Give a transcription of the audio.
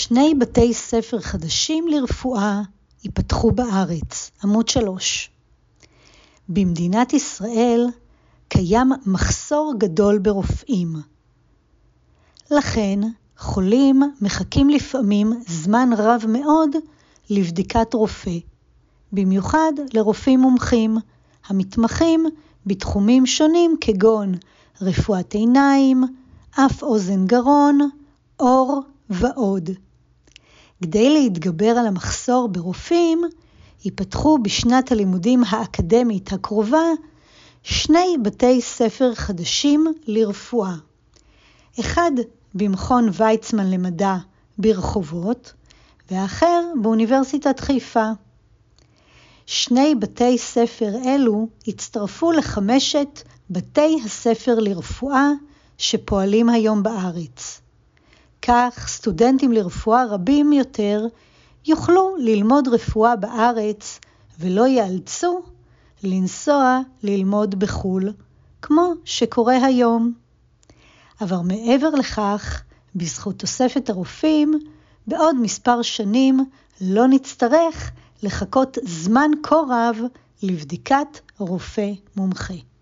2 בתי ספר חדשים לרפואה ייפתחו בארץ. עמוד 3. במדינת ישראל קיים מחסור גדול ברופאים. לכן חולים מחכים לפעמים זמן רב מאוד לבדיקת רופא, במיוחד לרופאים מומחים המתמחים בתחומים שונים כגון רפואת עיניים, אף אוזן גרון, עור ועוד. כדי להתגבר על המחסור ברופאים, ייפתחו בשנת הלימודים האקדמית הקרובה 2 בתי ספר חדשים לרפואה. אחד במכון ויצמן למדע ברחובות, והאחר באוניברסיטת חיפה. 2 בתי ספר אלו הצטרפו ל5 בתי הספר לרפואה שפועלים היום בארץ. כך סטודנטים לרפואה רבים יותר יוכלו ללמוד רפואה בארץ ולא ייאלצו לנסוע ללמוד בחו"ל, כמו שקורה היום. אבל מעבר לכך, בזכות תוספת הרופאים, בעוד מספר שנים לא נצטרך לחכות זמן כה רב לבדיקת רופא מומחה.